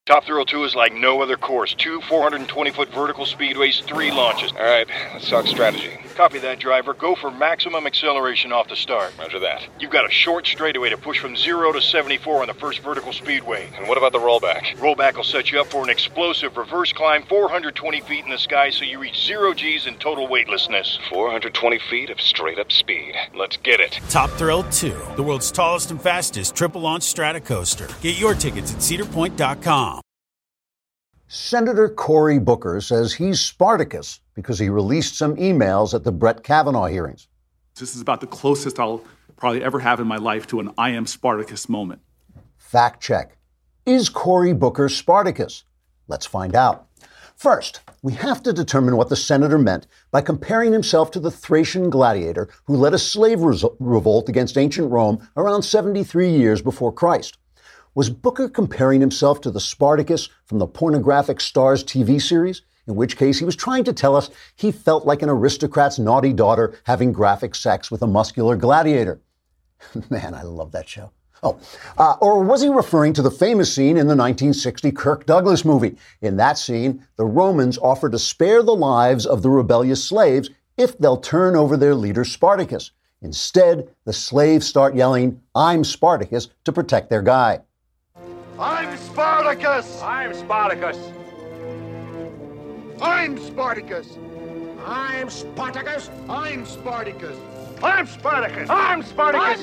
Top Thrill 2 is like no other course. 2 420-foot vertical speedways, 3 launches. All right, let's talk strategy. Copy that, driver. Go for maximum acceleration off the start. Roger that. You've got a short straightaway to push from 0 to 74 on the first vertical speedway. And what about the rollback? Rollback will set you up for an explosive reverse climb 420 feet in the sky so you reach 0 G's in total weightlessness. 420 feet of straight-up speed. Let's get it. Top Thrill 2, the world's tallest and fastest triple-launch Stratocoaster. Get your tickets at cedarpoint.com. Senator Cory Booker says he's Spartacus because he released some emails at the Brett Kavanaugh hearings. This is about the closest I'll probably ever have in my life to an I am Spartacus moment. Fact check. Is Cory Booker Spartacus? Let's find out. First, we have to determine what the senator meant by comparing himself to the Thracian gladiator who led a slave revolt against ancient Rome around 73 years before Christ. Was Booker comparing himself to the Spartacus from the pornographic Starz TV series? In which case he was trying to tell us he felt like an aristocrat's naughty daughter having graphic sex with a muscular gladiator. Man, I love that show. Or was he referring to the famous scene in the 1960 Kirk Douglas movie? In that scene, the Romans offer to spare the lives of the rebellious slaves if they'll turn over their leader Spartacus. Instead, the slaves start yelling, "I'm Spartacus," to protect their guy. I'm Spartacus! I'm Spartacus! I'm Spartacus! I'm Spartacus! I'm Spartacus! I'm Spartacus! I'm Spartacus!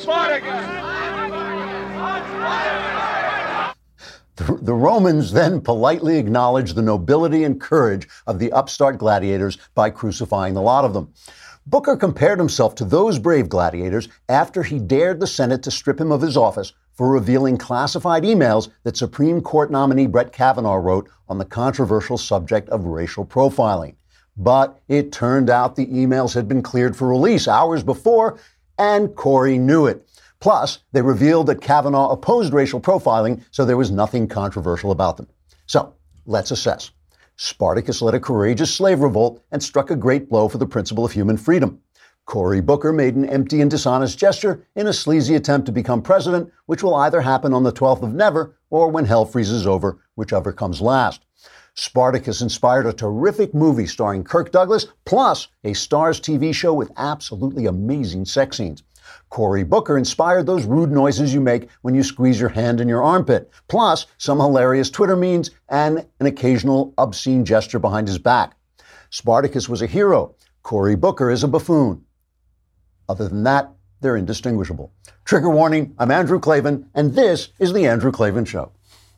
The Romans then politely acknowledged the nobility and courage of the upstart gladiators by crucifying the lot of them. Booker compared himself to those brave gladiators after he dared the Senate to strip him of his office for revealing classified emails that Supreme Court nominee Brett Kavanaugh wrote on the controversial subject of racial profiling. But it turned out the emails had been cleared for release hours before, and Cory knew it. Plus, they revealed that Kavanaugh opposed racial profiling, so there was nothing controversial about them. So, let's assess. Spartacus led a courageous slave revolt and struck a great blow for the principle of human freedom. Cory Booker made an empty and dishonest gesture in a sleazy attempt to become president, which will either happen on the 12th of never or when hell freezes over, whichever comes last. Spartacus inspired a terrific movie starring Kirk Douglas, plus a Starz TV show with absolutely amazing sex scenes. Cory Booker inspired those rude noises you make when you squeeze your hand in your armpit, plus some hilarious Twitter memes and an occasional obscene gesture behind his back. Spartacus was a hero. Cory Booker is a buffoon. Other than that, they're indistinguishable. Trigger warning, I'm Andrew Klavan, and this is The Andrew Klavan Show.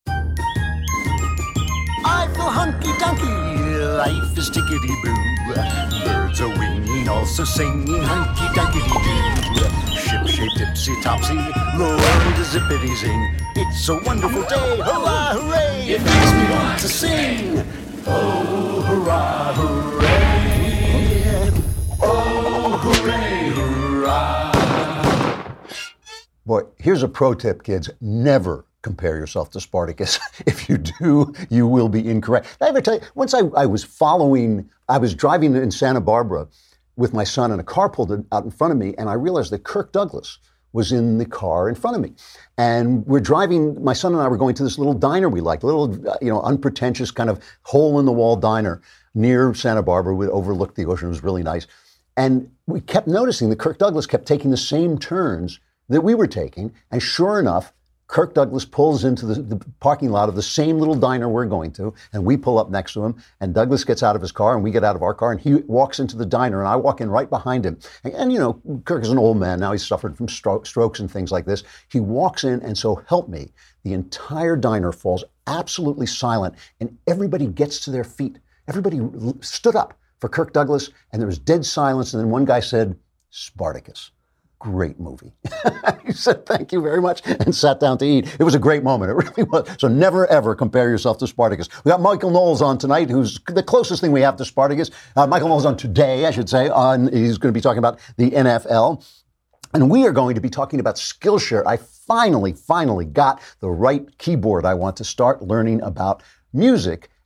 I feel hunky-dunky, life is tickety-boo. Birds are winging, also singing hunky-dunky-doo. Ship-shaped, ipsy-topsy, the world is zippity-zing. It's a wonderful day, hurrah, hooray! It makes me want to sing. Oh, hurrah, hooray! Oh, hooray, hurrah! Boy, here's a pro tip, kids. Never compare yourself to Spartacus. If you do, you will be incorrect. Did I ever tell you, once I was driving in Santa Barbara with my son, and a car pulled out in front of me, and I realized that Kirk Douglas was in the car in front of me. And we're driving, my son and I were going to this little diner we liked, a little, unpretentious kind of hole-in-the-wall diner near Santa Barbara. We overlooked the ocean. It was really nice. And we kept noticing that Kirk Douglas kept taking the same turns that we were taking. And sure enough, Kirk Douglas pulls into the parking lot of the same little diner we're going to, and we pull up next to him, and Douglas gets out of his car, and we get out of our car, and he walks into the diner, and I walk in right behind him. And Kirk is an old man now. He's suffered from strokes and things like this. He walks in, and so help me, the entire diner falls absolutely silent, and everybody gets to their feet. Everybody stood up for Kirk Douglas, and there was dead silence, and then one guy said, "Spartacus. Great movie." He said, "Thank you very much," and sat down to eat. It was a great moment. It really was. So never, ever compare yourself to Spartacus. We got Michael Knowles on tonight, who's the closest thing we have to Spartacus. Michael Knowles on today, I should say. He's going to be talking about the NFL. And we are going to be talking about Skillshare. I finally got the right keyboard. I want to start learning about music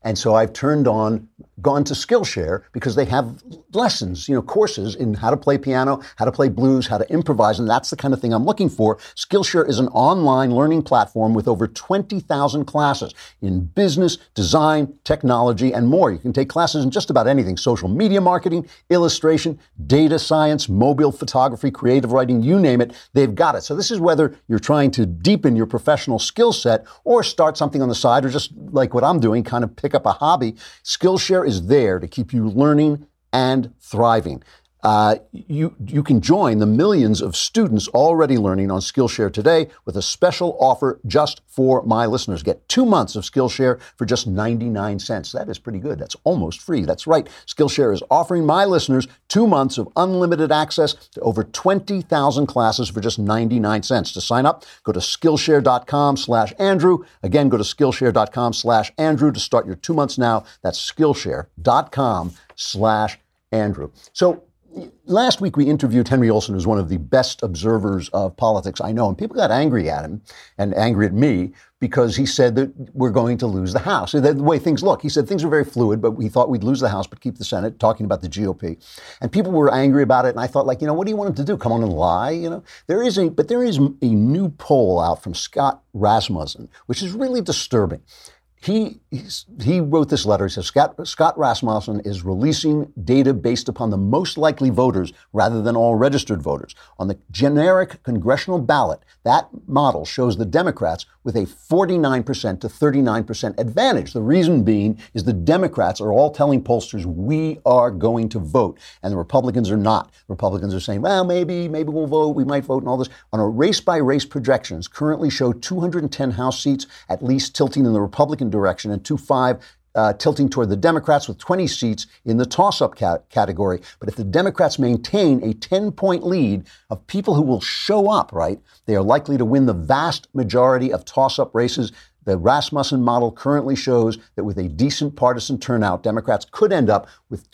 And so I've gone to Skillshare because they have lessons, courses in how to play piano, how to play blues, how to improvise, and that's the kind of thing I'm looking for. Skillshare is an online learning platform with over 20,000 classes in business, design, technology, and more. You can take classes in just about anything: social media marketing, illustration, data science, mobile photography, creative writing, you name it, they've got it. So this is whether you're trying to deepen your professional skill set or start something on the side, or just like what I'm doing, kind of pick up a hobby. Skillshare is there to keep you learning and thriving. You can join the millions of students already learning on Skillshare today with a special offer just for my listeners. Get 2 months of Skillshare for just 99 cents. That is pretty good. That's almost free. That's right. Skillshare is offering my listeners 2 months of unlimited access to over 20,000 classes for just 99 cents. To sign up, go to Skillshare.com/Andrew. Again, go to Skillshare.com/Andrew to start your 2 months now. That's Skillshare.com/Andrew. So, last week we interviewed Henry Olsen, who's one of the best observers of politics I know, and people got angry at him and angry at me because he said that we're going to lose the House. The way things look, he said things are very fluid, but we thought we'd lose the House but keep the Senate, talking about the GOP. And people were angry about it, and I thought, what do you want him to do? Come on and lie? There is a new poll out from Scott Rasmussen, which is really disturbing. He wrote this letter. He says, Scott Rasmussen is releasing data based upon the most likely voters rather than all registered voters. On the generic congressional ballot, that model shows the Democrats with a 49% to 39% advantage. The reason being is the Democrats are all telling pollsters we are going to vote, and the Republicans are not. Republicans are saying, well, maybe we'll vote, we might vote, and all this. On a race-by-race projections, currently show 210 House seats at least tilting in the Republican direction, and 2-5 tilting toward the Democrats, with 20 seats in the toss-up category. But if the Democrats maintain a 10-point lead of people who will show up, right, they are likely to win the vast majority of toss-up races. The Rasmussen model currently shows that with a decent partisan turnout, Democrats could end up with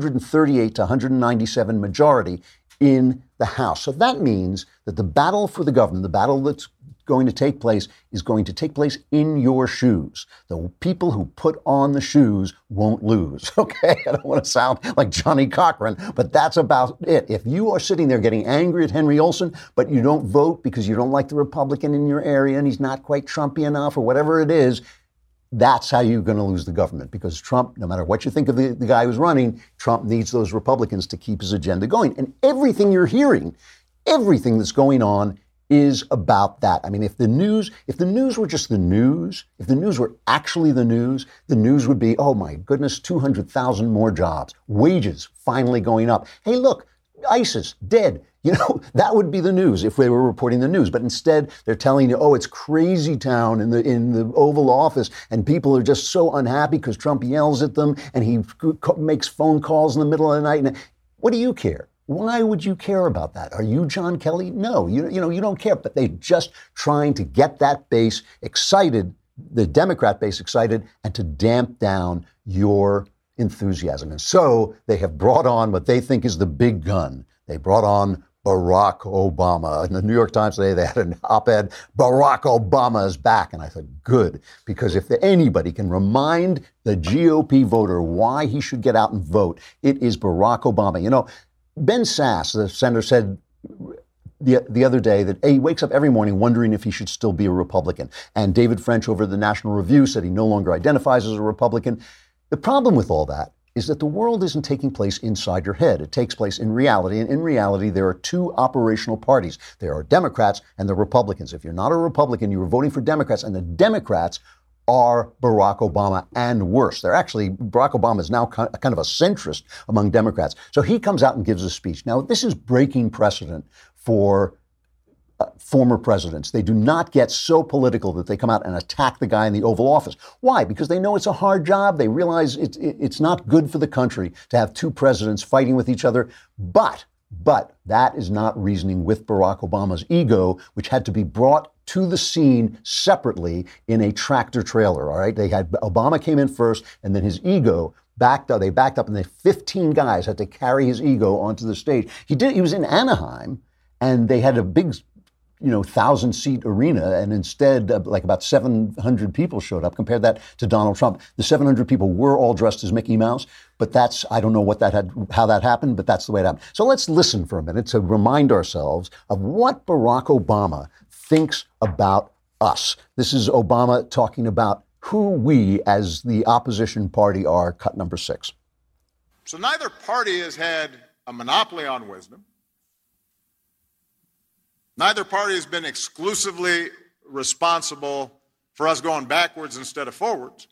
238 to 197 majority in the House. So that means that the battle for the government, the battle that's going to take place, is going to take place in your shoes. The people who put on the shoes won't lose, okay? I don't want to sound like Johnny Cochran, but that's about it. If you are sitting there getting angry at Henry Olsen, but you don't vote because you don't like the Republican in your area and he's not quite Trumpy enough or whatever it is, that's how you're going to lose the government, because Trump, no matter what you think of the guy who's running, Trump needs those Republicans to keep his agenda going. And everything you're hearing, everything that's going on is about that. I mean, if the news were just the news, if the news were actually the news would be, oh my goodness, 200,000 more jobs, wages finally going up. Hey, look, ISIS dead. That would be the news if they were reporting the news. But instead, they're telling you, oh, it's crazy town in the Oval Office, and people are just so unhappy because Trump yells at them and he makes phone calls in the middle of the night. And what do you care? Why would you care about that? Are you John Kelly? No, you don't care. But they're just trying to get that base excited, the Democrat base excited, and to damp down your enthusiasm. And so they have brought on what they think is the big gun. They brought on Barack Obama. In the New York Times today, they had an op-ed, Barack Obama is back. And I thought, good, because if anybody can remind the GOP voter why he should get out and vote, it is Barack Obama. Ben Sasse, the senator, said the other day that he wakes up every morning wondering if he should still be a Republican. And David French over the National Review said he no longer identifies as a Republican. The problem with all that is that the world isn't taking place inside your head. It takes place in reality. And in reality, there are two operational parties. There are Democrats and the Republicans. If you're not a Republican, you are voting for Democrats, and the Democrats are Barack Obama and worse. Barack Obama is now kind of a centrist among Democrats. So he comes out and gives a speech. Now, this is breaking precedent for former presidents. They do not get so political that they come out and attack the guy in the Oval Office. Why? Because they know it's a hard job. They realize it's not good for the country to have two presidents fighting with each other. But that is not reasoning with Barack Obama's ego, which had to be brought to the scene separately in a tractor trailer, all right? Obama came in first, and then his ego backed up. They backed up, and the 15 guys had to carry his ego onto the stage. He was in Anaheim, and they had a big 1,000-seat arena, and instead, like about 700 people showed up. Compare that to Donald Trump. The 700 people were all dressed as Mickey Mouse, but I don't know how that happened, but that's the way it happened. So let's listen for a minute to remind ourselves of what Barack Obama thinks about us. This is Obama talking about who we as the opposition party are, cut number 6. So neither party has had a monopoly on wisdom. Neither party has been exclusively responsible for us going backwards instead of forwards.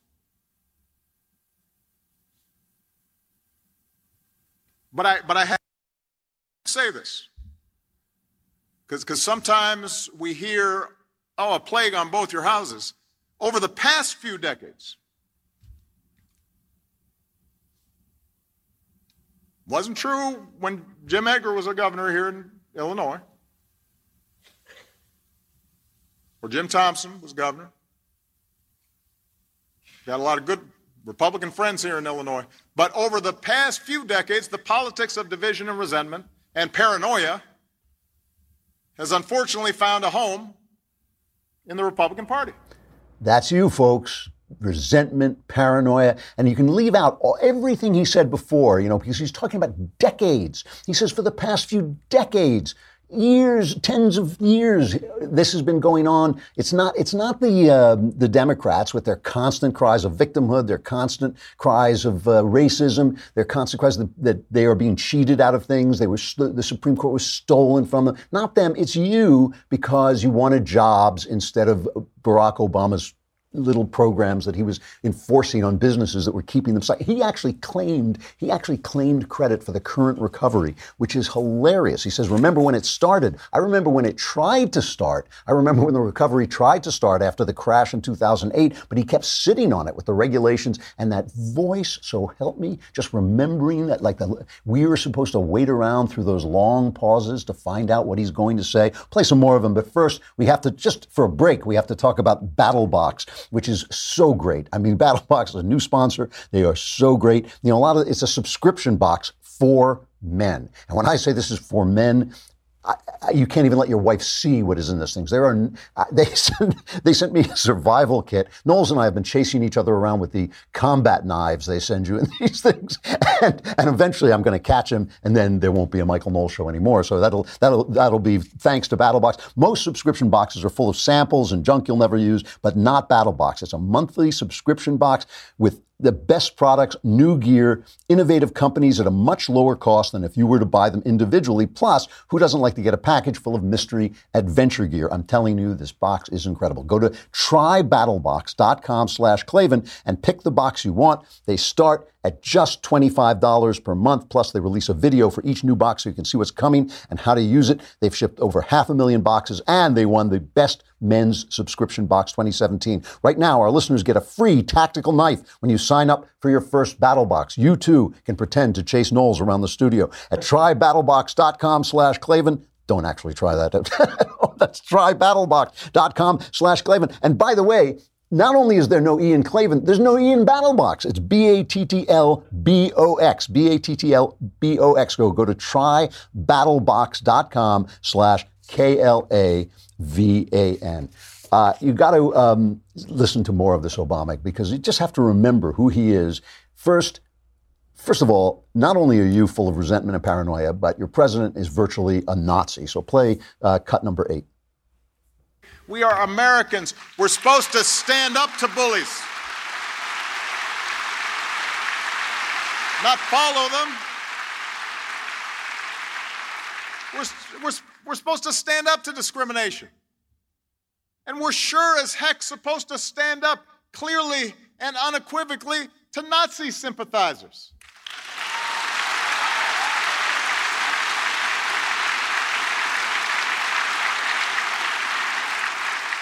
But I have to say this, because sometimes we hear, a plague on both your houses. Over the past few decades, wasn't true when Jim Edgar was a governor here in Illinois, or Jim Thompson was governor. Got a lot of good Republican friends here in Illinois. But over the past few decades, the politics of division and resentment and paranoia has unfortunately found a home in the Republican Party. That's you, folks. Resentment, paranoia, and you can leave out everything he said before, because he's talking about decades. He says for the past few decades, years, tens of years, this has been going on. It's not the Democrats with their constant cries of victimhood, their constant cries of racism, their constant cries that they are being cheated out of things. The Supreme Court was stolen from them. Not them. It's you, because you wanted jobs instead of Barack Obama's little programs that he was enforcing on businesses that were keeping them silent. He actually claimed credit for the current recovery, which is hilarious. He says, remember when it started? I remember when it tried to start. I remember when the recovery tried to start after the crash in 2008, but he kept sitting on it with the regulations and that voice, so help me, just remembering that we were supposed to wait around through those long pauses to find out what he's going to say. Play some more of them, but first we have to, just for a break, we have to talk about BattleBox, which is so great. I mean, BattleBox is a new sponsor. They are so great. It's a subscription box for men. And when I say this is for men, you can't even let your wife see what is in this thing. They sent me a survival kit. Knowles and I have been chasing each other around with the combat knives they send you in these things, and eventually I'm going to catch him, and then there won't be a Michael Knowles show anymore. So that'll be thanks to BattleBox. Most subscription boxes are full of samples and junk you'll never use, but not BattleBox. It's a monthly subscription box with the best products, new gear, innovative companies at a much lower cost than if you were to buy them individually. Plus, who doesn't like to get a package full of mystery adventure gear? I'm telling you, this box is incredible. Go to trybattlebox.com/Klavan and pick the box you want. They start at just $25 per month. Plus, they release a video for each new box so you can see what's coming and how to use it. They've shipped over 500,000 boxes, and they won the Best Men's Subscription Box 2017. Right now, our listeners get a free tactical knife when you sign up for your first BattleBox. You, too, can pretend to chase Knowles around the studio at trybattlebox.com/Klavan. Don't actually try that. That's trybattlebox.com/Klavan. And by the way, not only is there no E in Klavan, there's no E in BattleBox. It's BATTLBOX. BATTLBOX. Go to trybattlebox.com/KLAVAN. You got to listen to more of this Obama, because you just have to remember who he is. First of all, not only are you full of resentment and paranoia, but your president is virtually a Nazi. So play cut number 8. We are Americans. We're supposed to stand up to bullies, not follow them. We're supposed to stand up to discrimination. And we're sure as heck supposed to stand up clearly and unequivocally to Nazi sympathizers.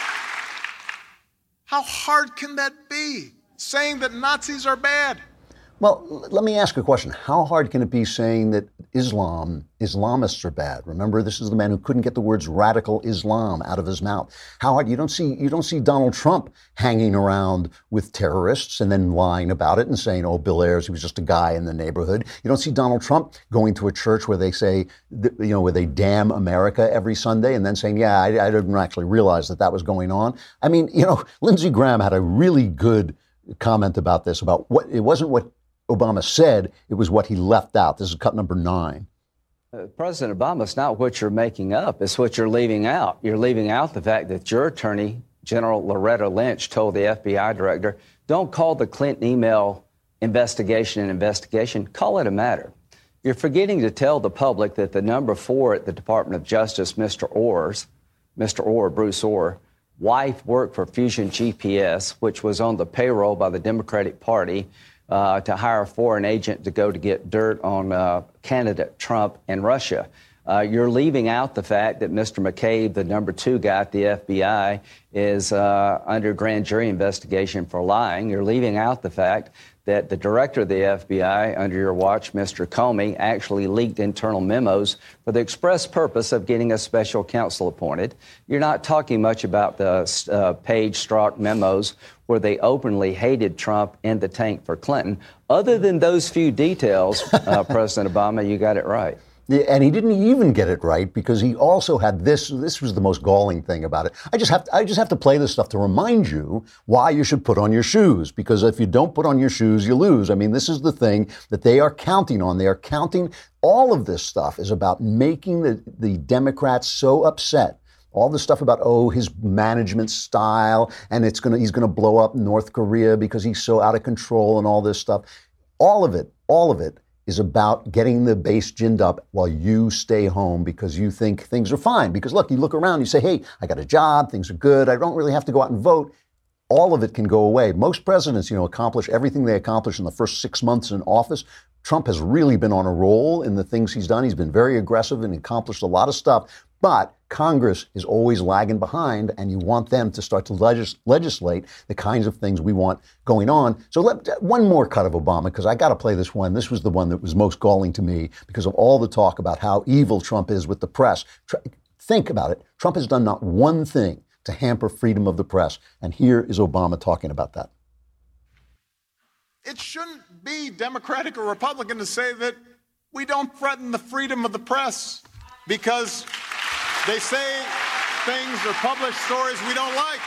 How hard can that be, saying that Nazis are bad? Well, let me ask a question. How hard can it be saying that Islamists are bad? Remember, this is the man who couldn't get the words radical Islam out of his mouth. How hard? You don't see Donald Trump hanging around with terrorists and then lying about it and saying, oh, Bill Ayers, he was just a guy in the neighborhood. You don't see Donald Trump going to a church where they say, where they damn America every Sunday and then saying, yeah, I didn't actually realize that was going on. I mean, Lindsey Graham had a really good comment about this, about it wasn't what Obama said, it was what he left out. This is cut number 9. President Obama, it's not what you're making up. It's what you're leaving out. You're leaving out the fact that your attorney, General Loretta Lynch, told the FBI director, don't call the Clinton email investigation an investigation. Call it a matter. You're forgetting to tell the public that the number 4 at the Department of Justice, Mr. Orr, Bruce Orr, wife worked for Fusion GPS, which was on the payroll by the Democratic Party, to hire a foreign agent to go to get dirt on candidate Trump and Russia. You're leaving out the fact that Mr. McCabe, the number 2 guy at the FBI, is under grand jury investigation for lying. You're leaving out the fact that the director of the FBI, under your watch, Mr. Comey, actually leaked internal memos for the express purpose of getting a special counsel appointed. You're not talking much about the Page Strzok memos where they openly hated Trump in the tank for Clinton. Other than those few details, President Obama, you got it right. Yeah, and he didn't even get it right because he also had this. This was the most galling thing about it. I just have to play this stuff to remind you why you should put on your shoes, because if you don't put on your shoes, you lose. I mean, this is the thing that they are counting on. They are counting. All of this stuff is about making the Democrats so upset. All the stuff about, his management style and he's going to blow up North Korea because he's so out of control and all this stuff. All of it is about getting the base ginned up while you stay home because you think things are fine. Because look, you look around, you say, hey, I got a job, things are good, I don't really have to go out and vote. All of it can go away. Most presidents, accomplish everything they accomplish in the first 6 months in office. Trump has really been on a roll in the things he's done. He's been very aggressive and accomplished a lot of stuff. But Congress is always lagging behind, and you want them to start to legislate the kinds of things we want going on. So one more cut of Obama, because I got to play this one. This was the one that was most galling to me because of all the talk about how evil Trump is with the press. Think about it. Trump has done not one thing to hamper freedom of the press. And here is Obama talking about that. It shouldn't be Democratic or Republican to say that we don't threaten the freedom of the press because they say things or publish stories we don't like.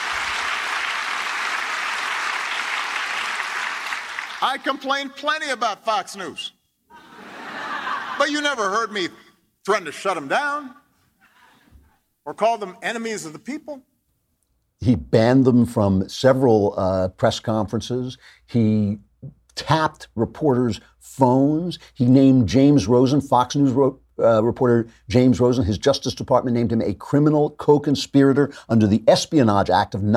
I complained plenty about Fox News. But you never heard me threaten to shut them down or call them enemies of the people. He banned them from several press conferences. He tapped reporters' phones. He named James Rosen, Fox News reporter James Rosen, his Justice Department named him a criminal co-conspirator under the Espionage Act of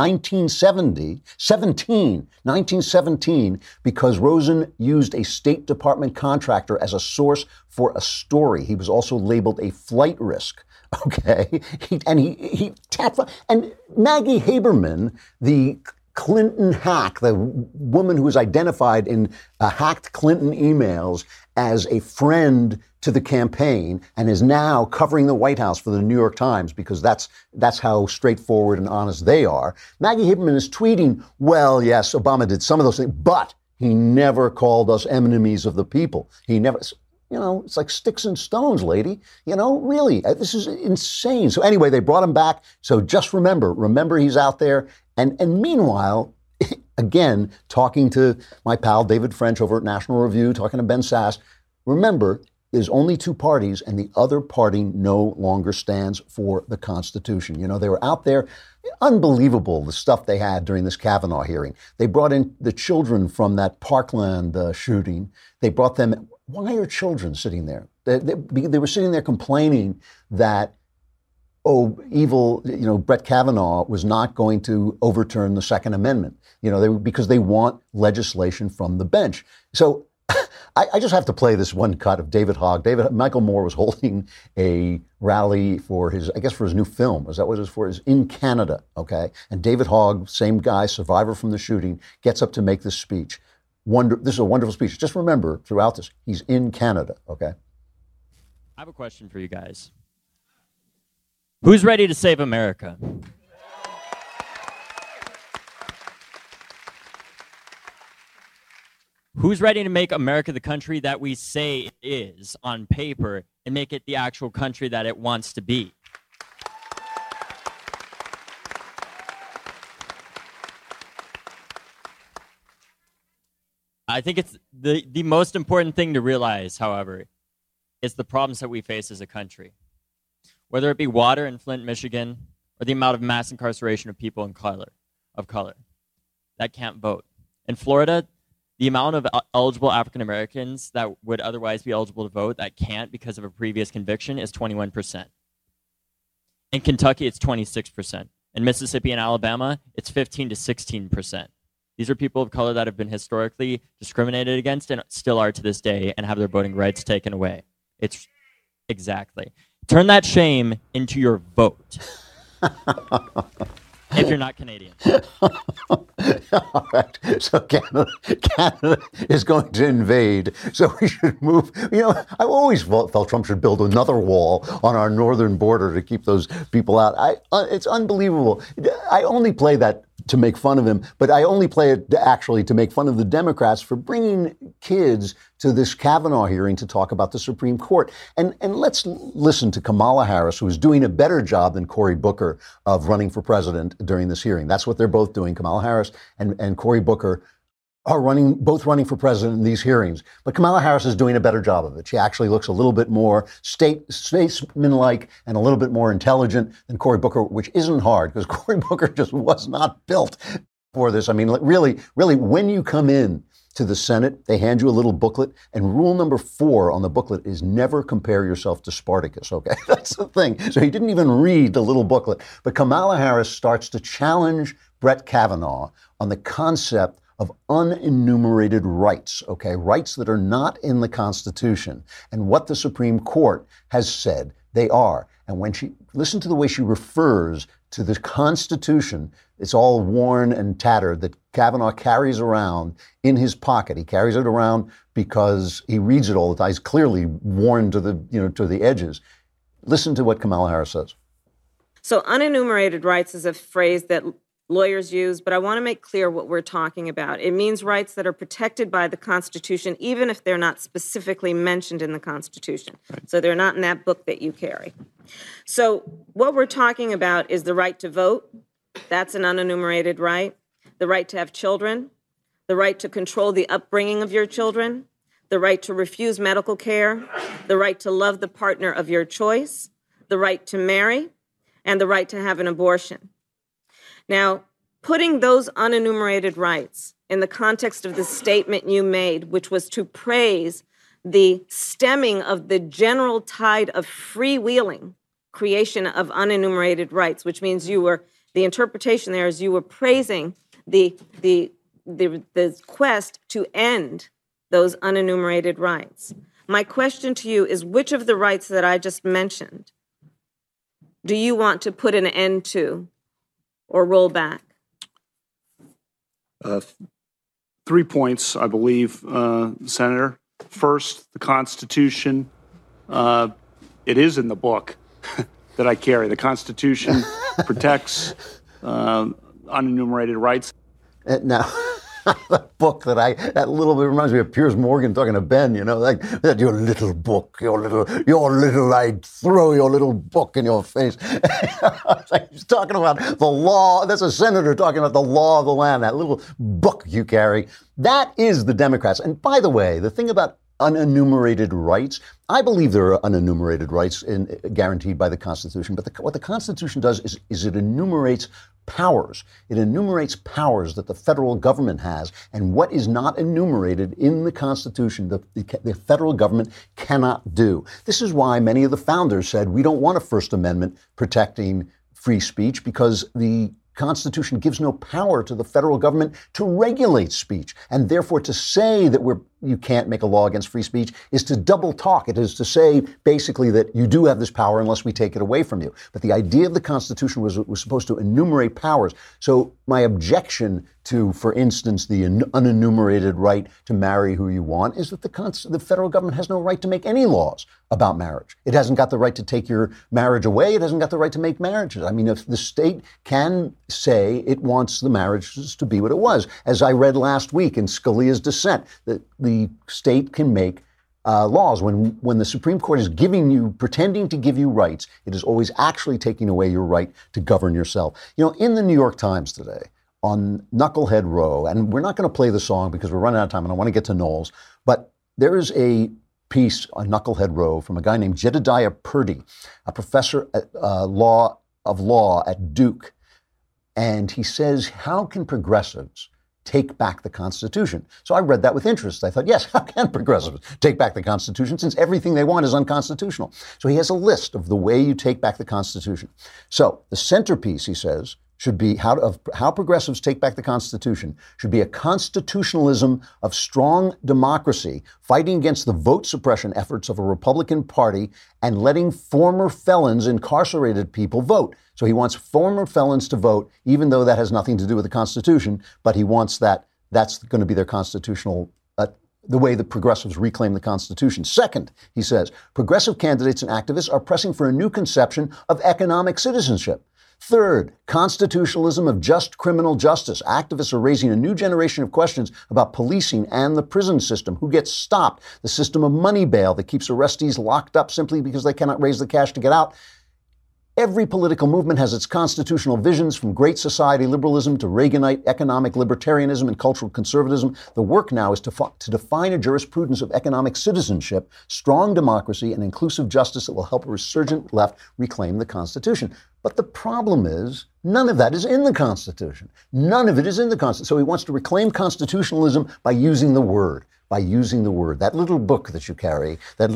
1917, because Rosen used a State Department contractor as a source for a story. He was also labeled a flight risk. Okay, he tapped, and Maggie Haberman, the Clinton hack, the woman who was identified in hacked Clinton emails as a friend to the campaign and is now covering the White House for the New York Times because that's how straightforward and honest they are. Maggie Haberman is tweeting, well, yes, Obama did some of those things, but he never called us enemies of the people. He never... it's like sticks and stones, lady. Really, this is insane. So anyway, they brought him back. So just remember he's out there. And meanwhile, again, talking to my pal David French over at National Review, talking to Ben Sasse, remember, there's only 2 parties and the other party no longer stands for the Constitution. They were out there. Unbelievable, the stuff they had during this Kavanaugh hearing. They brought in the children from that Parkland shooting. They brought them. Why are children sitting there? They were sitting there complaining that, evil, Brett Kavanaugh was not going to overturn the Second Amendment, because they want legislation from the bench. So I just have to play this one cut of David Hogg. Michael Moore was holding a rally for his new film. Is that what it was for? Is in Canada, okay? And David Hogg, same guy, survivor from the shooting, gets up to make this speech. This is a wonderful speech. Just remember, throughout this, he's in Canada, okay? I have a question for you guys. Who's ready to save America? Who's ready to make America the country that we say it is on paper and make it the actual country that it wants to be? I think it's the most important thing to realize, however, is the problems that we face as a country. Whether it be water in Flint, Michigan, or the amount of mass incarceration of people of color that can't vote. In Florida, the amount of eligible African Americans that would otherwise be eligible to vote that can't because of a previous conviction is 21%. In Kentucky, it's 26%. In Mississippi and Alabama, it's 15 to 16%. These are people of color that have been historically discriminated against and still are to this day and have their voting rights taken away. It's exactly. Turn that shame into your vote. If you're not Canadian. All right. So Canada is going to invade. So we should move. You know, I've always felt Trump should build another wall on our northern border to keep those people out. It's unbelievable. I only play that to make fun of him, but I only play it actually to make fun of the Democrats for bringing kids to this Kavanaugh hearing to talk about the Supreme Court. And let's listen to Kamala Harris, who is doing a better job than Cory Booker of running for president during this hearing. That's what they're both doing. Kamala Harris and Cory Booker are both running for president in these hearings. But Kamala Harris is doing a better job of it. She actually looks a little bit more statesman-like and a little bit more intelligent than Cory Booker, which isn't hard because Cory Booker just was not built for this. I mean, really, when you come in to the Senate, they hand you a little booklet, and rule number 4 on the booklet is never compare yourself to Spartacus, okay? That's the thing. So he didn't even read the little booklet. But Kamala Harris starts to challenge Brett Kavanaugh on the concept of unenumerated rights, okay? Rights that are not in the Constitution, and what the Supreme Court has said they are. And when listen to the way she refers to the Constitution, it's all worn and tattered, that Kavanaugh carries around in his pocket. He carries it around because he reads it all the time. He's clearly worn to the edges. Listen to what Kamala Harris says. So unenumerated rights is a phrase that lawyers use, but I want to make clear what we're talking about. It means rights that are protected by the Constitution, even if they're not specifically mentioned in the Constitution. Right. So they're not in that book that you carry. So what we're talking about is the right to vote. That's an unenumerated right. The right to have children. The right to control the upbringing of your children. The right to refuse medical care. The right to love the partner of your choice. The right to marry. And the right to have an abortion. Now, putting those unenumerated rights in the context of the statement you made, which was to praise the stemming of the general tide of freewheeling creation of unenumerated rights, which means the interpretation there is you were praising the quest to end those unenumerated rights. My question to you is, which of the rights that I just mentioned do you want to put an end to or roll back? 3 points, I believe, Senator. First, the Constitution. It is in the book that I carry. The Constitution protects unenumerated rights. Now, the book that little bit reminds me of Piers Morgan talking to Ben, like that your little book, I'd throw your little book in your face. He's talking about the law. That's a senator talking about the law of the land, that little book you carry. That is the Democrats. And by the way, the thing about unenumerated rights, I believe there are unenumerated rights guaranteed by the Constitution. But what the Constitution does is it enumerates powers. It enumerates powers that the federal government has, and what is not enumerated in the Constitution, the federal government cannot do. This is why many of the founders said we don't want a First Amendment protecting free speech, because the Constitution gives no power to the federal government to regulate speech, and therefore to say that we're you can't make a law against free speech is to double talk. It is to say basically that you do have this power unless we take it away from you. But the idea of the Constitution was it was supposed to enumerate powers. So my objection to, for instance, the unenumerated right to marry who you want is that the federal government has no right to make any laws about marriage. It hasn't got the right to take your marriage away. It hasn't got the right to make marriages. I mean, if the state can say it wants the marriages to be what it was, as I read last week in Scalia's dissent, that the state can make laws. When the Supreme Court is pretending to give you rights, it is always actually taking away your right to govern yourself. You know, in the New York Times today, on Knucklehead Row, and we're not going to play the song because we're running out of time and I want to get to Knowles, but there is a piece on Knucklehead Row from a guy named Jedediah Purdy, a professor of law at Duke. And he says, how can progressives take back the Constitution? So I read that with interest. I thought, yes, how can progressives take back the Constitution since everything they want is unconstitutional? So he has a list of the way you take back the Constitution. So the centerpiece, he says, should be how progressives take back the Constitution should be a constitutionalism of strong democracy, fighting against the vote suppression efforts of a Republican Party and letting former felons, incarcerated people, vote. So he wants former felons to vote, even though that has nothing to do with the Constitution, but he wants that's going to be their constitutional the way the progressives reclaim the Constitution. Second, he says, progressive candidates and activists are pressing for a new conception of economic citizenship. Third, constitutionalism of just criminal justice. Activists are raising a new generation of questions about policing and the prison system. Who gets stopped? The system of money bail that keeps arrestees locked up simply because they cannot raise the cash to get out. Every political movement has its constitutional visions, from Great Society liberalism to Reaganite economic libertarianism and cultural conservatism. The work now is to define a jurisprudence of economic citizenship, strong democracy, and inclusive justice that will help a resurgent left reclaim the Constitution. But the problem is, none of that is in the Constitution. None of it is in the Constitution. So he wants to reclaim constitutionalism by using the word. That little book that you carry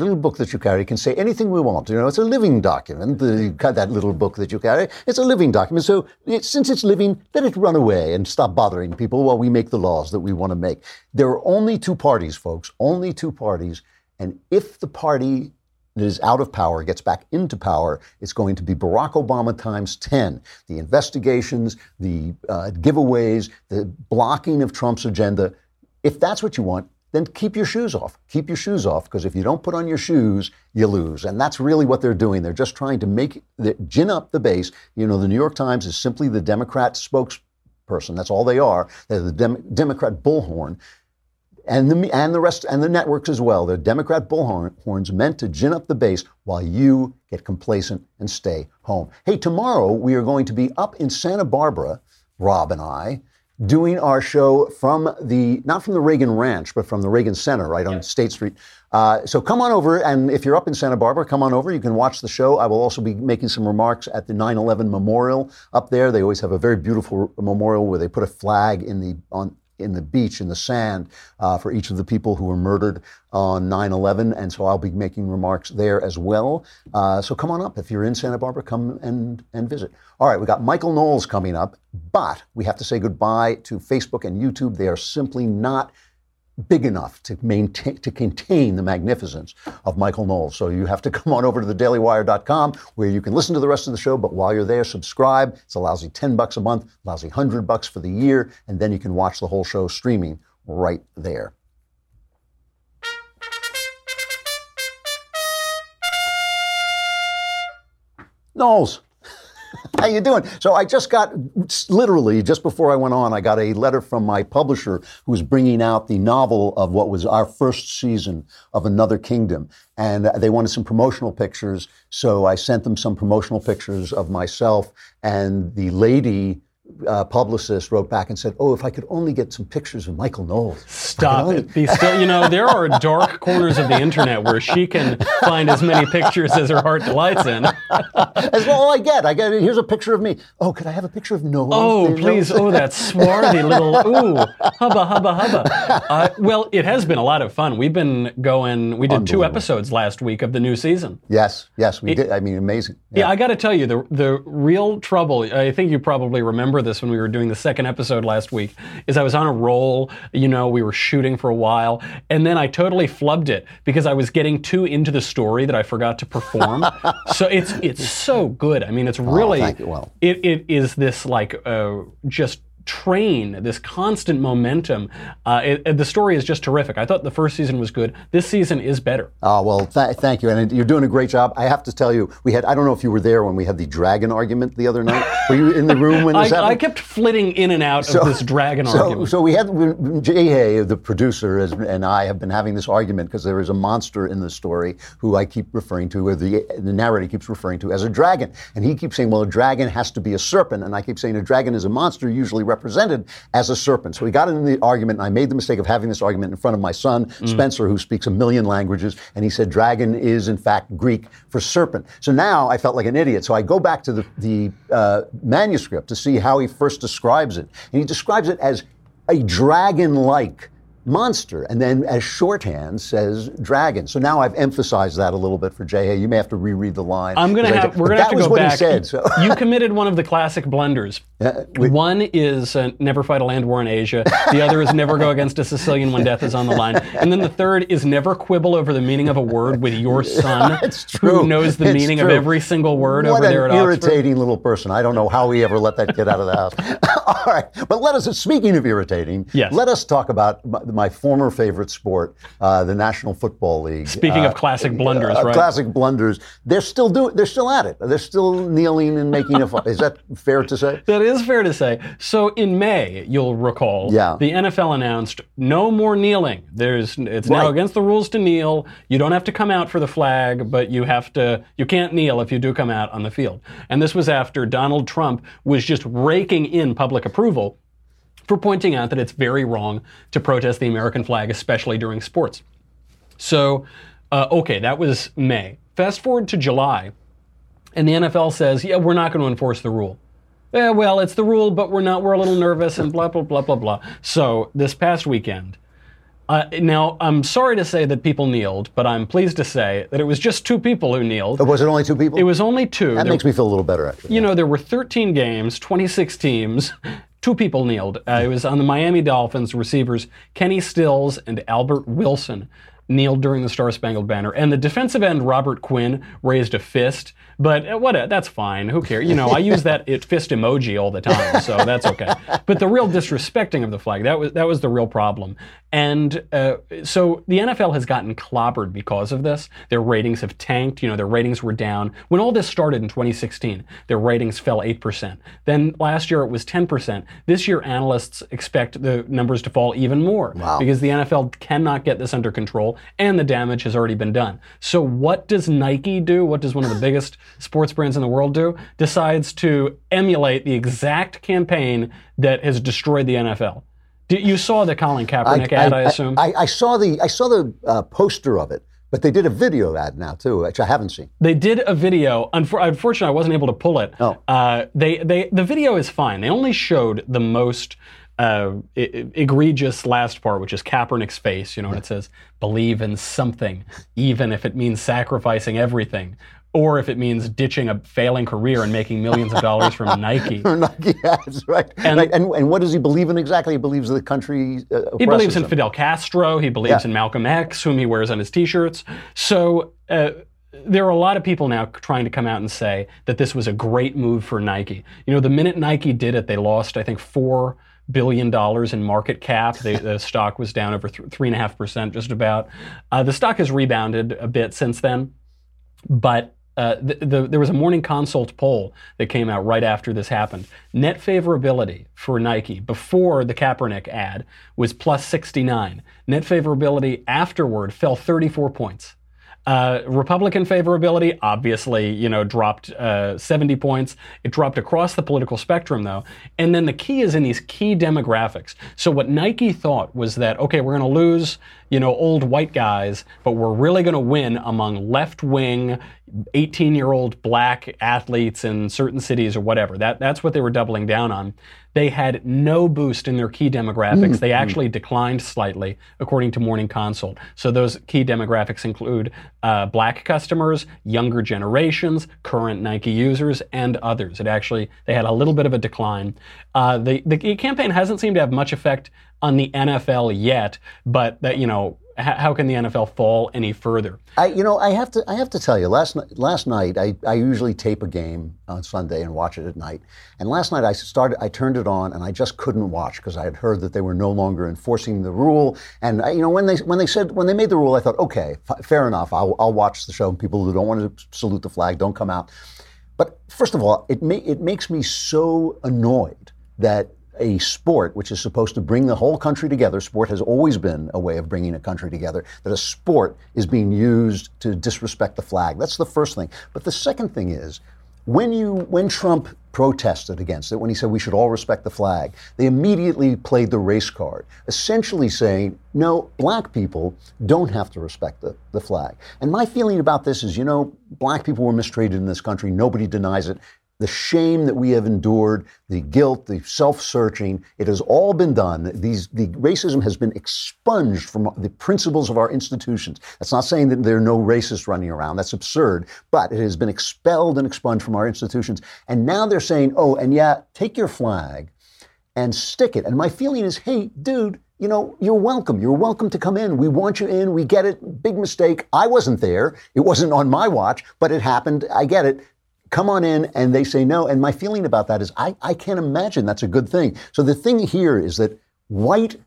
can say anything we want. You know, it's a living document. That little book that you carry, it's a living document. So since it's living, let it run away and stop bothering people while we make the laws that we want to make. There are only two parties, folks, only two parties. And if the party that is out of power gets back into power, it's going to be Barack Obama times 10. The investigations, the giveaways, the blocking of Trump's agenda. If that's what you want, then keep your shoes off. Keep your shoes off, because if you don't put on your shoes, you lose. And that's really what they're doing. They're just trying to gin up the base. You know, the New York Times is simply the Democrat spokesperson. That's all they are. They're the Democrat bullhorn. And the rest, and the networks as well. They're Democrat bullhorns meant to gin up the base while you get complacent and stay home. Hey, tomorrow we are going to be up in Santa Barbara, Rob and I, doing our show not from the Reagan Ranch, but from the Reagan Center, right on State Street. So come on over, and if you're up in Santa Barbara, come on over. You can watch the show. I will also be making some remarks at the 9/11 memorial up there. They always have a very beautiful memorial where they put a flag in the beach, in the sand, for each of the people who were murdered on 9/11. And so I'll be making remarks there as well. So come on up. If you're in Santa Barbara, come and visit. All right, we got Michael Knowles coming up, but we have to say goodbye to Facebook and YouTube. They are simply not big enough to contain the magnificence of Michael Knowles. So you have to come on over to thedailywire.com, where you can listen to the rest of the show. But while you're there, subscribe. It's a lousy $10 a month, lousy $100 for the year. And then you can watch the whole show streaming right there. Knowles. How you doing? So I just got, literally, just before I went on, I got a letter from my publisher who was bringing out the novel of what was our first season of Another Kingdom. And they wanted some promotional pictures. So I sent them some promotional pictures of myself, and the lady publicist wrote back and said, "Oh, if I could only get some pictures of Michael Knowles." Stop it. There are dark corners of the internet where she can find as many pictures as her heart delights in. That's all I get. Here's a picture of me. Oh, could I have a picture of Knowles? Oh, please. Oh, that swarthy little, hubba. Well, it has been a lot of fun. We did 2 episodes last week of the new season. Yes, we did. I mean, amazing. Yeah, I got to tell you, the real trouble, I think you probably remember this when we were doing the second episode last week, is I was on a roll. You know, we were shooting for a while, and then I totally flubbed it because I was getting too into the story that I forgot to perform. So it's so good. I mean, it's really thank you. Well, it is this like just train, this constant momentum. The story is just terrific. I thought the first season was good. This season is better. Oh, well, thank you. And you're doing a great job. I have to tell you, I don't know if you were there when we had the dragon argument the other night. Were you in the room when this happened? I kept flitting in and out of this dragon argument. So we had, Jay Hay, the producer, and I have been having this argument because there is a monster in the story who I keep referring to, or the narrator keeps referring to as a dragon. And he keeps saying, well, a dragon has to be a serpent. And I keep saying a dragon is a monster, usually represented as a serpent. So we got into the argument, and I made the mistake of having this argument in front of my son, Spencer, who speaks 1 million languages, and he said dragon is, in fact, Greek for serpent. So now I felt like an idiot. So I go back to the manuscript to see how he first describes it. And he describes it as a dragon-like monster, and then as shorthand says dragon. So now I've emphasized that a little bit for Jay. You may have to reread the line. We're going to have to go back. That was what he said. So. You committed one of the classic blunders. One is never fight a land war in Asia. The other is never go against a Sicilian when death is on the line. And then the third is never quibble over the meaning of a word with your son, who knows the meaning of every single word over there at Oxford. What an irritating little person. I don't know how he ever let that kid out of the house. All right. But speaking of irritating, let us talk about my former favorite sport, the National Football League. Speaking of classic blunders, right? Classic blunders. They're still at it. They're still kneeling and making a fuss. Is that fair to say? That is fair to say. So in May, you'll recall, the NFL announced no more kneeling. It's now against the rules to kneel. You don't have to come out for the flag, but you can't kneel if you do come out on the field. And this was after Donald Trump was just raking in public approval for pointing out that it's very wrong to protest the American flag, especially during sports. So, that was May. Fast forward to July, and the NFL says, we're not going to enforce the rule. Well, it's the rule, but we're a little nervous and blah, blah, blah, blah, blah. So this past weekend, now I'm sorry to say that people kneeled, but I'm pleased to say that it was just 2 people who kneeled. Was it only 2 people? It was only 2. That makes me feel a little better, actually. There were 13 games, 26 teams. 2 people kneeled. It was on the Miami Dolphins receivers, Kenny Stills and Albert Wilson kneeled during the Star-Spangled Banner. And the defensive end, Robert Quinn, raised a fist. But that's fine. Who cares? I use that fist emoji all the time, so that's okay. But the real disrespecting of the flag, that was the real problem. And so the NFL has gotten clobbered because of this. Their ratings have tanked. Their ratings were down. When all this started in 2016, their ratings fell 8%. Then last year it was 10%. This year analysts expect the numbers to fall even more because the NFL cannot get this under control and the damage has already been done. So what does Nike do? What does one of the biggest sports brands in the world do? Decides to emulate the exact campaign that has destroyed the NFL. You saw the Colin Kaepernick ad, I assume? I saw the poster of it, but they did a video ad now too, which I haven't seen. They did a video. Unfortunately, I wasn't able to pull it. Oh. The video is fine. They only showed the most egregious last part, which is Kaepernick's face, and it says, believe in something, even if it means sacrificing everything. Or if it means ditching a failing career and making millions of dollars from Nike. Nike ads, right. And what does he believe in exactly? He believes the country He believes in Fidel Castro. He believes in Malcolm X, whom he wears on his T-shirts. So there are a lot of people now trying to come out and say that this was a great move for Nike. The minute Nike did it, they lost, I think, $4 billion in market cap. The stock was down over 3.5%, just about. The stock has rebounded a bit since then, but there was a Morning Consult poll that came out right after this happened. Net favorability for Nike before the Kaepernick ad was plus 69. Net favorability afterward fell 34 points. Republican favorability, obviously, dropped 70 points. It dropped across the political spectrum, though. And then the key is in these key demographics. So what Nike thought was that, okay, we're going to lose, old white guys, but we're really going to win among left-wing, 18-year-old black athletes in certain cities or whatever. That's what they were doubling down on. They had no boost in their key demographics. They actually declined slightly, according to Morning Consult. So those key demographics include black customers, younger generations, current Nike users, and others. They had a little bit of a decline. The campaign hasn't seemed to have much effect on the NFL yet, but that, how can the NFL fall any further? I have to tell you, last night I usually tape a game on Sunday and watch it at night. And last night I turned it on and I just couldn't watch because I had heard that they were no longer enforcing the rule. And when they made the rule, I thought, okay, fair enough. I'll watch the show. People who don't want to salute the flag don't come out. But first of all, it makes me so annoyed that a sport which is supposed to bring the whole country together, sport has always been a way of bringing a country together, that a sport is being used to disrespect the flag. That's the first thing. But the second thing is, when Trump protested against it, when he said we should all respect the flag, they immediately played the race card, essentially saying, no, black people don't have to respect the flag. And my feeling about this is, black people were mistreated in this country. Nobody denies it. The shame that we have endured, the guilt, the self-searching, it has all been done. The racism has been expunged from the principles of our institutions. That's not saying that there are no racists running around. That's absurd. But it has been expelled and expunged from our institutions. And now they're saying, take your flag and stick it. And my feeling is, hey, dude, you're welcome. You're welcome to come in. We want you in. We get it. Big mistake. I wasn't there. It wasn't on my watch, but it happened. I get it. Come on in, and they say no. And my feeling about that is I can't imagine that's a good thing. So the thing here is that white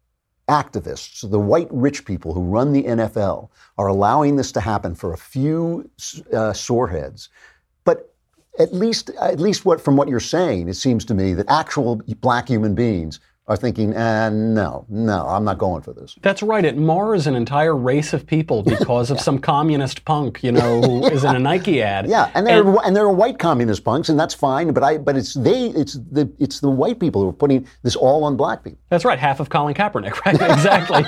activists, the white rich people who run the NFL, are allowing this to happen for a few soreheads. But at least from what you're saying, it seems to me that actual black human beings are thinking, no, I'm not going for this. That's right. It mars an entire race of people because of some communist punk, who is in a Nike ad. Yeah, and there are white communist punks, and that's fine. But it's the white people who are putting this all on black people. That's right. Half of Colin Kaepernick, right? Exactly.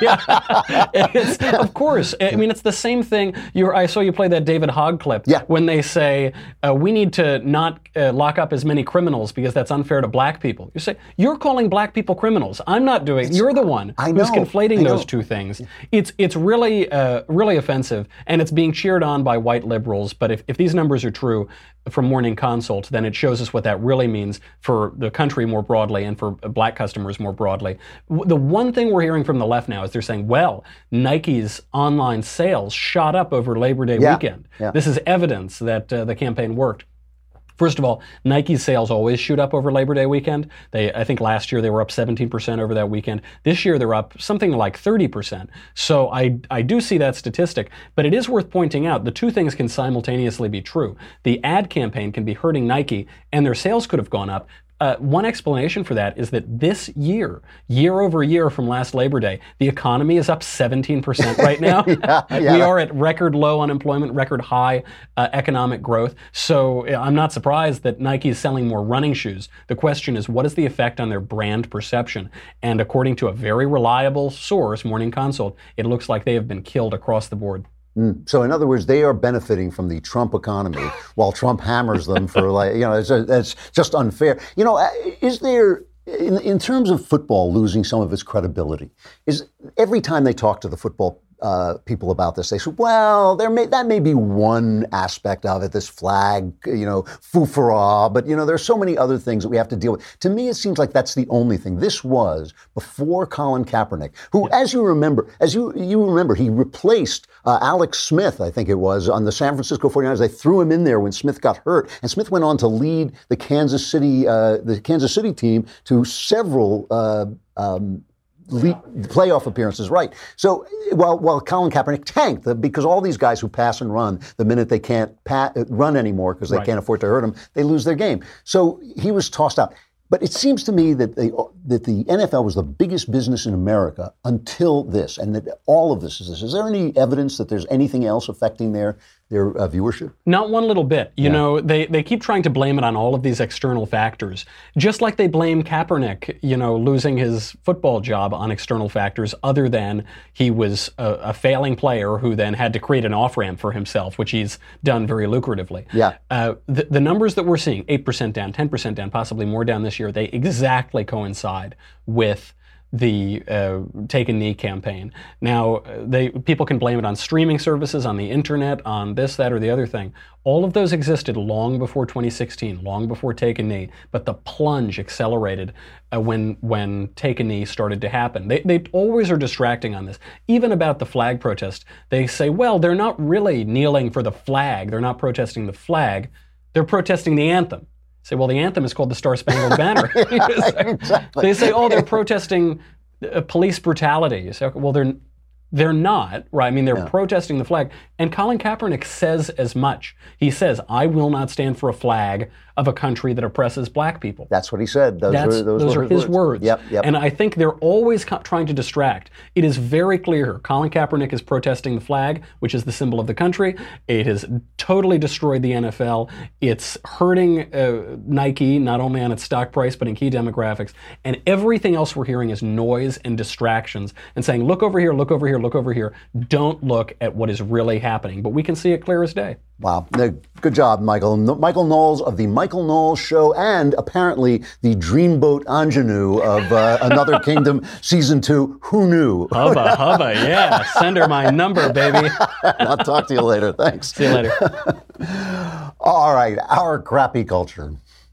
Yeah. Of course. I mean, it's the same thing. I saw you play that David Hogg clip. Yeah. When they say we need to not lock up as many criminals because that's unfair to black people. You say you're calling black people criminals. I'm not doing. You're the one who's conflating those two things. It's really really offensive, and it's being cheered on by white liberals. But if these numbers are true from Morning Consult, then it shows us what that really means for the country more broadly and for black customers more broadly. The one thing we're hearing from the left now is they're saying, well, Nike's online sales shot up over Labor Day weekend. Yeah. This is evidence that the campaign worked. First of all, Nike's sales always shoot up over Labor Day weekend. I think last year they were up 17% over that weekend. This year they're up something like 30%. So I do see that statistic, but it is worth pointing out the two things can simultaneously be true. The ad campaign can be hurting Nike and their sales could have gone up. One explanation for that is that this year over year from last Labor Day, the economy is up 17% right now. We are at record low unemployment, record high economic growth. So I'm not surprised that Nike is selling more running shoes. The question is, what is the effect on their brand perception? And according to a very reliable source, Morning Consult, it looks like they have been killed across the board. So in other words, they are benefiting from the Trump economy while Trump hammers them for it's just unfair. Is there, in terms of football losing some of its credibility, is every time they talk to the football people about this, they say, well, that may be one aspect of it, this flag, foo-for-ah, but, there's so many other things that we have to deal with. To me, it seems like that's the only thing. This was before Colin Kaepernick, who, as you remember, he replaced Alex Smith, I think it was, on the San Francisco 49ers. They threw him in there when Smith got hurt, and Smith went on to lead the Kansas City team to several playoff appearances, right? So while Colin Kaepernick tanked, because all these guys who pass and run, the minute they can't run anymore because they can't afford to hurt him, they lose their game. So he was tossed out. But it seems to me that the NFL was the biggest business in America until this, and that all of this is this. Is there any evidence that there's anything else affecting their viewership? Not one little bit. You know, they keep trying to blame it on all of these external factors, just like they blame Kaepernick, losing his football job on external factors, other than he was a failing player who then had to create an off-ramp for himself, which he's done very lucratively. Yeah. The numbers that we're seeing, 8% down, 10% down, possibly more down this year, they exactly coincide with the Take a Knee campaign. Now, people can blame it on streaming services, on the internet, on this, that, or the other thing. All of those existed long before 2016, long before Take a Knee, but the plunge accelerated when Take a Knee started to happen. They always are distracting on this. Even about the flag protest, they say, well, they're not really kneeling for the flag. They're not protesting the flag. They're protesting the anthem. Say, well, the anthem is called the Star-Spangled Banner. Exactly. They say, oh, they're protesting police brutality. You say, okay, well, they're not, right? I mean, they're protesting the flag. And Colin Kaepernick says as much. He says, I will not stand for a flag of a country that oppresses black people. That's what he said. Those are his words. Yep. And I think they're always trying to distract. It is very clear. Colin Kaepernick is protesting the flag, which is the symbol of the country. It has totally destroyed the NFL. It's hurting Nike, not only on its stock price, but in key demographics. And everything else we're hearing is noise and distractions and saying, look over here, look over here, look over here. Don't look at what is really happening. But we can see it clear as day. Wow. Good job, Michael. Michael Knowles of The Michael Knowles Show, and apparently the Dreamboat Ingenue of Another Kingdom Season 2. Who knew? Hubba, yeah. Send her my number, baby. I'll talk to you later. Thanks. See you later. All right. Our crappy culture.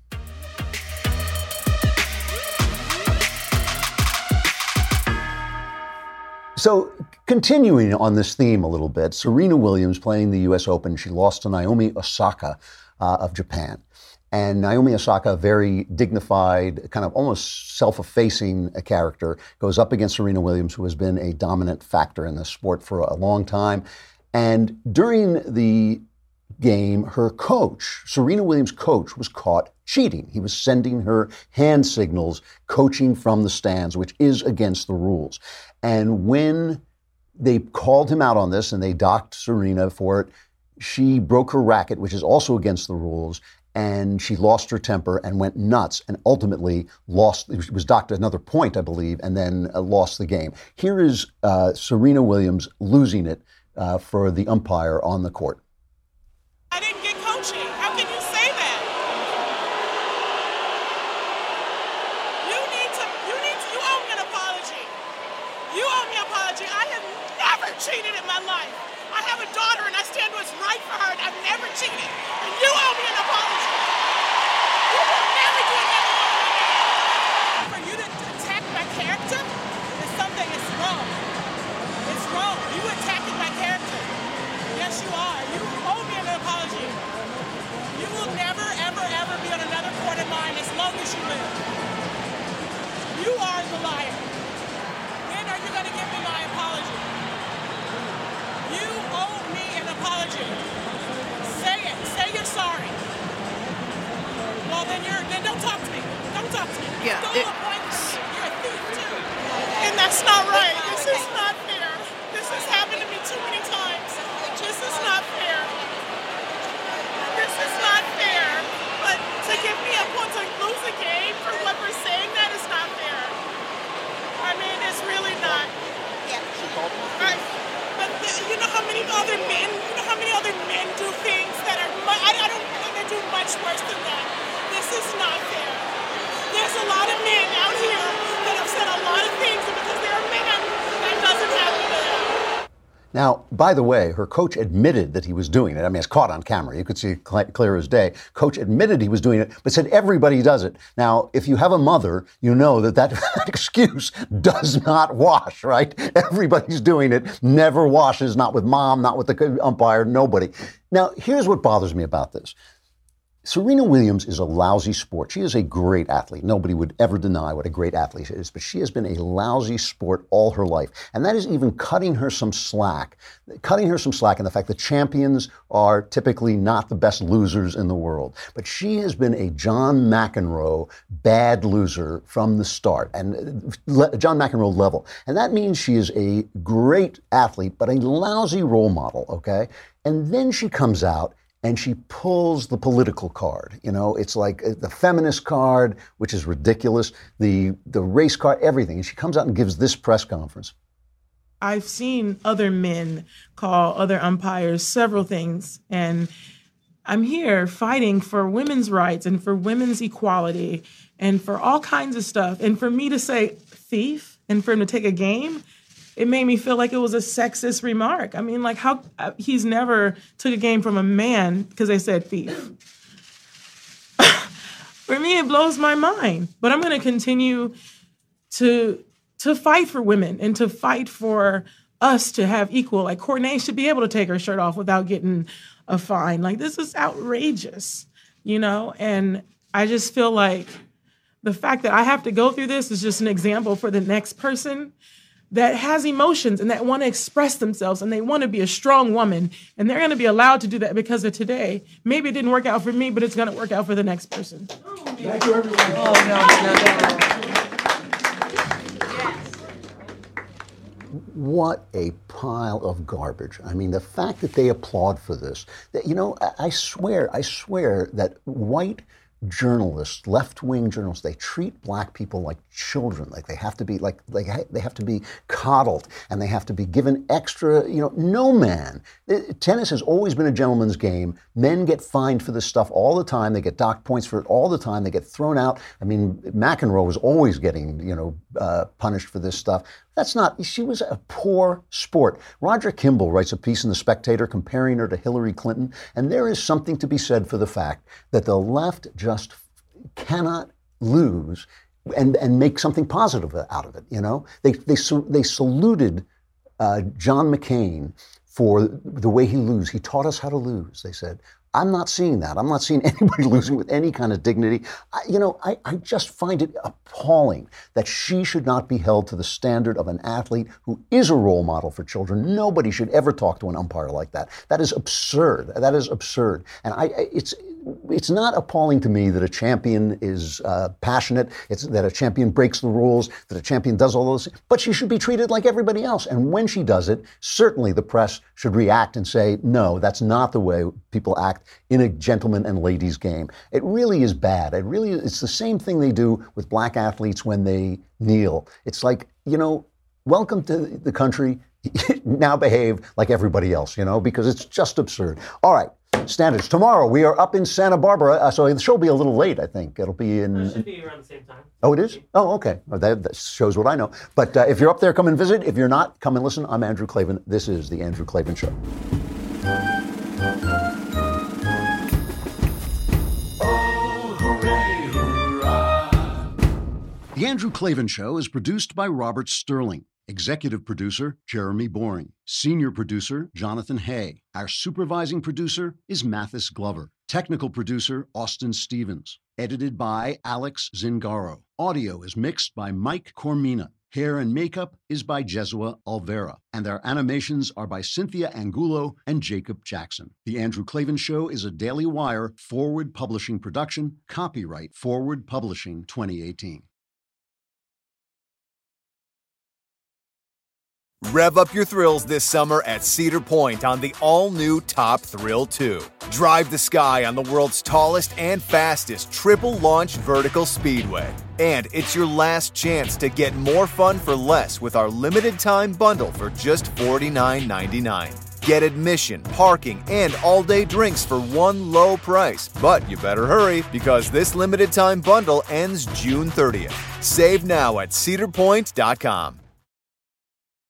So, continuing on this theme a little bit, Serena Williams playing the U.S. Open, she lost to Naomi Osaka of Japan. And Naomi Osaka, a very dignified, kind of almost self-effacing character, goes up against Serena Williams, who has been a dominant factor in the sport for a long time. And during the game, her coach, Serena Williams' coach, was caught cheating. He was sending her hand signals, coaching from the stands, which is against the rules. And when they called him out on this and they docked Serena for it, she broke her racket, which is also against the rules, and she lost her temper and went nuts and ultimately lost. It was docked another point, I believe, and then lost the game. Here is Serena Williams losing it for the umpire on the court. I didn't get coaching. How can you say that? You owe me an apology. You owe me an apology. I have never cheated in my life. I have a daughter and I stand what's right for her, and I've never cheated. And you owe me an apology. You will never do it another again. For you to attack my character is something that's wrong. It's wrong. You attacking my character. Yes, you are. You owe me an apology. You will never, ever, ever be on another court of mine as long as you live. You are the liar. When are you going to give me my apology? You owe me an apology. Say it. Say you're sorry. Well, then don't talk to me. Don't talk to me. Yeah. You're a thief too. And that's not right. This is not fair. This has happened to me too many times. This is not fair. This is not fair. But to give me a point to lose a game for what we're saying, that is not fair. I mean, it's really not. Yeah. But you know how many other men do things that are, I don't think they do much worse than that. This is not fair. There's a lot of men out here that have said a lot of things, and because they're men, that doesn't happen to them. Now, by the way, her coach admitted that he was doing it. I mean, it's caught on camera. You could see it clear as day. Coach admitted he was doing it, but said everybody does it. Now, if you have a mother, you know that excuse does not wash, right? Everybody's doing it, never washes, not with mom, not with the umpire, nobody. Now, here's what bothers me about this. Serena Williams is a lousy sport. She is a great athlete. Nobody would ever deny what a great athlete she is, but she has been a lousy sport all her life. And that is even cutting her some slack in the fact that champions are typically not the best losers in the world. But she has been a John McEnroe bad loser from the start, and John McEnroe level. And that means she is a great athlete, but a lousy role model, okay? And then she comes out and she pulls the political card. You know, it's like the feminist card, which is ridiculous, the race card, everything. And she comes out and gives this press conference. I've seen other men call other umpires several things, and I'm here fighting for women's rights and for women's equality and for all kinds of stuff. And for me to say thief and for him to take a game, it made me feel like it was a sexist remark. I mean, like, how he's never took a game from a man because they said thief. For me, it blows my mind. But I'm going to continue to fight for women and to fight for us to have equal. Like, Courtney should be able to take her shirt off without getting a fine. Like, this is outrageous, you know? And I just feel like the fact that I have to go through this is just an example for the next person that has emotions and that want to express themselves and they want to be a strong woman, and they're going to be allowed to do that because of today. Maybe it didn't work out for me, but it's going to work out for the next person. Thank you, everyone. What a pile of garbage. I mean, the fact that they applaud for this, that, you know, I swear that white journalists, left-wing journalists, they treat black people like children, like they have to be they have to be coddled and they have to be given extra, you know. No man. Tennis has always been a gentleman's game. Men get fined for this stuff all the time. They get docked points for it all the time. They get thrown out. I mean, McEnroe was always getting, you know, punished for this stuff. She was a poor sport. Roger Kimball writes a piece in The Spectator comparing her to Hillary Clinton, and there is something to be said for the fact that the left just cannot lose and make something positive out of it, you know? They saluted John McCain for the way he lose. He taught us how to lose, they said. I'm not seeing that. I'm not seeing anybody losing with any kind of dignity. I just find it appalling that she should not be held to the standard of an athlete who is a role model for children. Nobody should ever talk to an umpire like that. That is absurd. That is absurd. And it's not appalling to me that a champion is passionate. It's that a champion breaks the rules, that a champion does all those things. But she should be treated like everybody else. And when she does it, certainly the press should react and say, no, that's not the way people act in a gentleman and ladies game. It really is bad. It's the same thing they do with black athletes when they kneel. It's like, you know, welcome to the country. Now behave like everybody else, you know, because it's just absurd. All right. Standards. Tomorrow we are up in Santa Barbara, so the show will be a little late, I think. It'll be in... It should be around the same time. Oh, it is? Oh, okay. Well, that shows what I know. But if you're up there, come and visit. If you're not, come and listen. I'm Andrew Klavan. This is The Andrew Klavan Show. The Andrew Klavan Show is produced by Robert Sterling. Executive producer, Jeremy Boring. Senior producer, Jonathan Hay. Our supervising producer is Mathis Glover. Technical producer, Austin Stevens. Edited by Alex Zingaro. Audio is mixed by Mike Cormina. Hair and makeup is by Jesua Alvera. And our animations are by Cynthia Angulo and Jacob Jackson. The Andrew Klavan Show is a Daily Wire Forward Publishing production. Copyright Forward Publishing 2018. Rev up your thrills this summer at Cedar Point on the all-new Top Thrill 2. Drive the sky on the world's tallest and fastest triple-launched vertical speedway. And it's your last chance to get more fun for less with our limited-time bundle for just $49.99. Get admission, parking, and all-day drinks for one low price. But you better hurry because this limited-time bundle ends June 30th. Save now at cedarpoint.com.